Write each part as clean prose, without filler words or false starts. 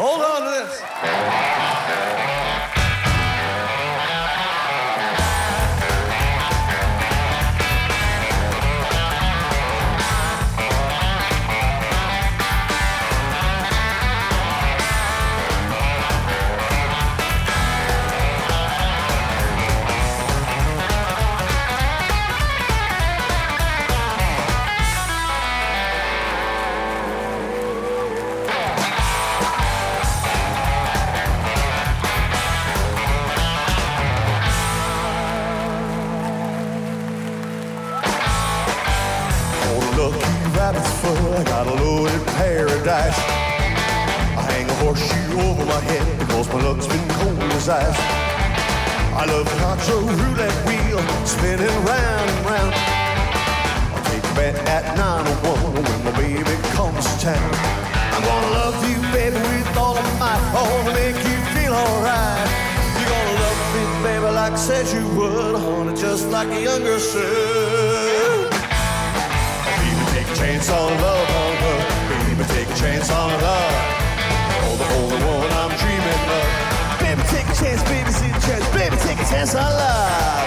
Hold on to this. I got a loaded paradise. I hang a horseshoe over my head because my luck's been cold as ice. I love the contra roulette wheel spinning round and round. I'll take a bet at 901 when my baby comes to town. I'm gonna love you, baby, with all of my might. I wanna make you feel alright. You're gonna love me, baby, like I said you would, honey, just like a young girl should. Take a chance on love, baby, take a chance on love. Oh, the only one I'm dreaming of. Baby, take a chance, baby, see the chance. Baby, take a chance on love.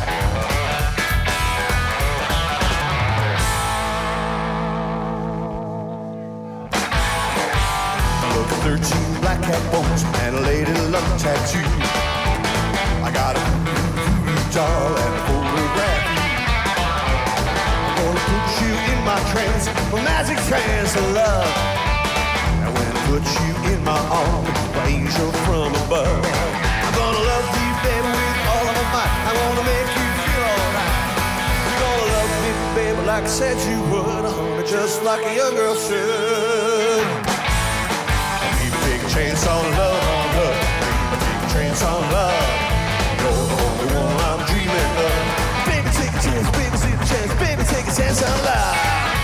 Look at 13 black cat bones and a lady luck tattoo. I got a doll and a photograph. Gonna put you in my trance, my magic trance of love. And when I put you in my arms, my angel from above. I'm gonna love you, baby, with all of my might. I wanna make you feel alright. You're gonna love me, baby, like I said you would, honey, just like a young girl should. Baby, take a chance on love, Baby, take a chance on love. You're the only one I'm dreaming of. Baby, take a chance, baby, see the chance. Baby, take a chance on love.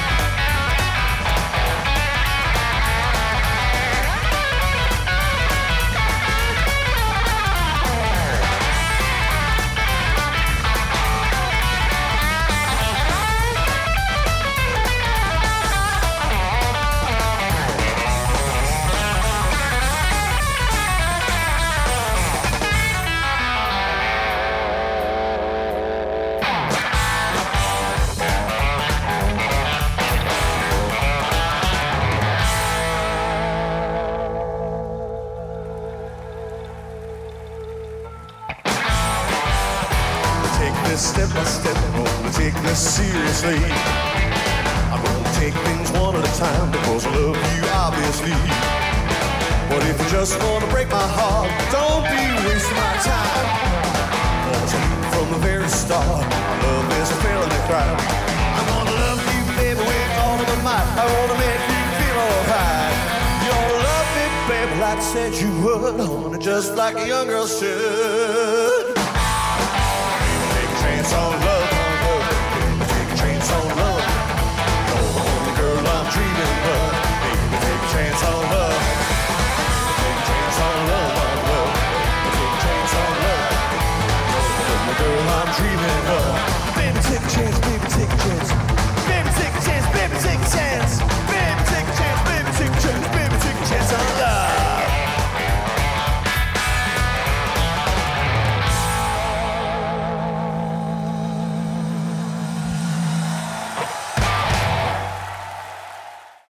Step by step, I'm gonna take this seriously. I'm gonna take things one at a time because I love you, obviously. But if you just wanna break my heart, don't be wasting my time. Cause from the very start, love is a felony crime. I'm gonna love you, baby, with all of my might. I wanna make you feel alright. You gonna love me, baby, like I said you would, honey, just like a young girl should. Chance on love, baby, take a chance on love. You're the only girl I'm dreaming of. Baby, take a chance on love. Take a chance on love, Take a chance on love. You're the only girl I'm dreaming of.